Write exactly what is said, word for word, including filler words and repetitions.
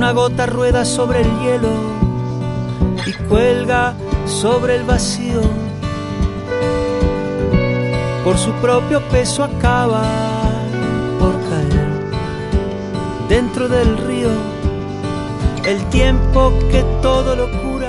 Una gota rueda sobre el hielo y cuelga sobre el vacío. Por su propio peso acaba por caer dentro del río. El tiempo que todo lo cura